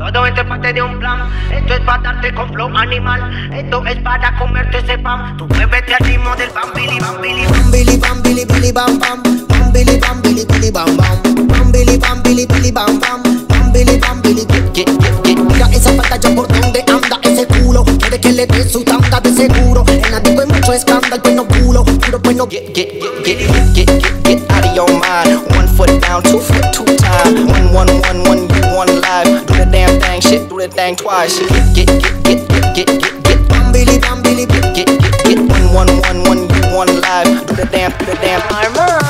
Todo esto es parte de un plan. Esto es para darte con flow animal. Esto es para comerte ese pan. Tú muévete al ritmo del bam bili bam bili bam bili bam bili bili bam bam bam bili bam bili bili bam bam bam bili bam bili bili bam bam bam bili bam bili. Mira esa pantalla por donde anda ese culo. Quiere que le dé su tanda de seguro. En la disco hay mucho escándalo, pues no culo, puro pues no. Get out of your mind. 1 foot down, 2 foot 2 times. 1 1 1 1 you 1 live. Do the damn thing, shit, do the thing twice. Get Bambili bambili. Get 1 1 1 1 you 1 live. Do the damn Armand.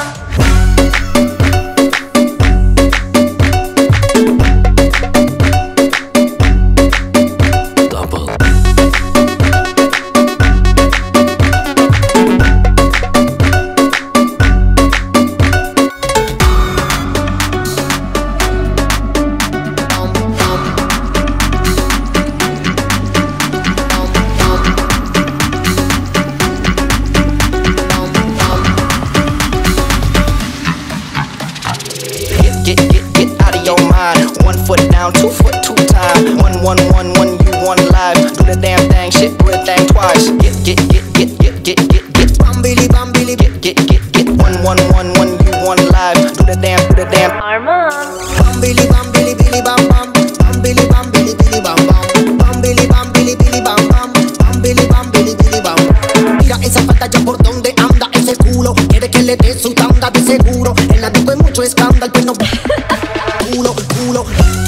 Get out of your mind. 1 foot down, 2 foot 2 times. 1 1 1 1 you 1 live. Do the damn thing, shit, do the thing twice. Get Bambili bambili. Get 1 1 1 1 you 1 live. Do the damn Armand. Bambili bambili bili bam bam. Bambili bambili bili bam bam. Bambili bambili bili bam bam. Bambili bambili bili bam. Mira esa pantalla por donde anda ese culo. Quiere que le dé su tanda de seguro. En la disco hay mucho escándalo, pues no. Culo, culo.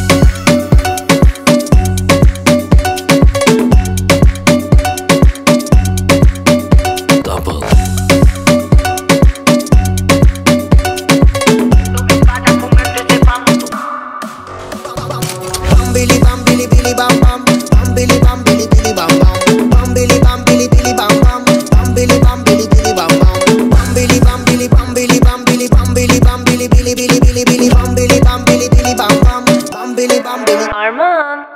Bambili bambili bili bam bam. Bambili bambili bili bam bam. Bambili bambili bili bam bam. Bambili bambili bili bam bam. Bambili bambili bambili bambili bambili bambili bili bili bili bili bambili bambili bili bam bam. Bambili bambili. Armand.